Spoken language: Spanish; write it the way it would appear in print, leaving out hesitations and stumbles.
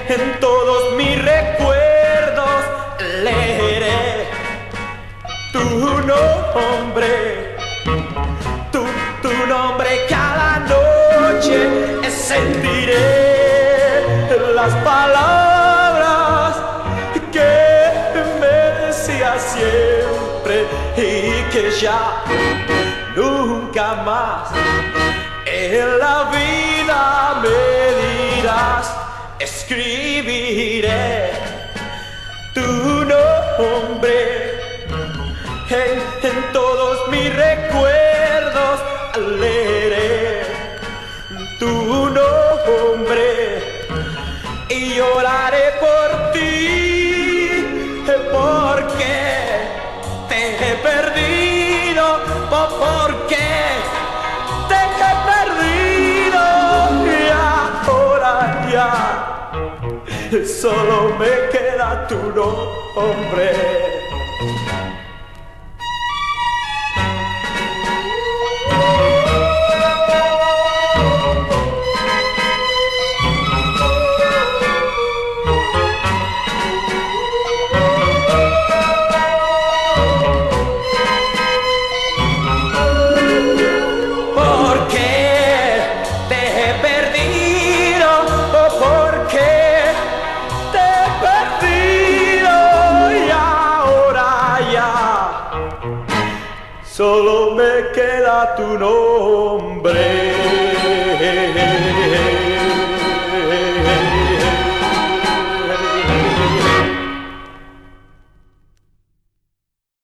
en todos mis recuerdos leeré tu nombre, tu nombre cada noche sentiré las palabras que me decías siempre y que ya nunca más en la vida me dirás. Escribiré tu nombre en todos mis recuerdos, leeré tu nombre y lloraré por ti, porque te he perdido, porque te he perdido y ahora ya solo me queda tu nombre. Solo me queda tu nombre.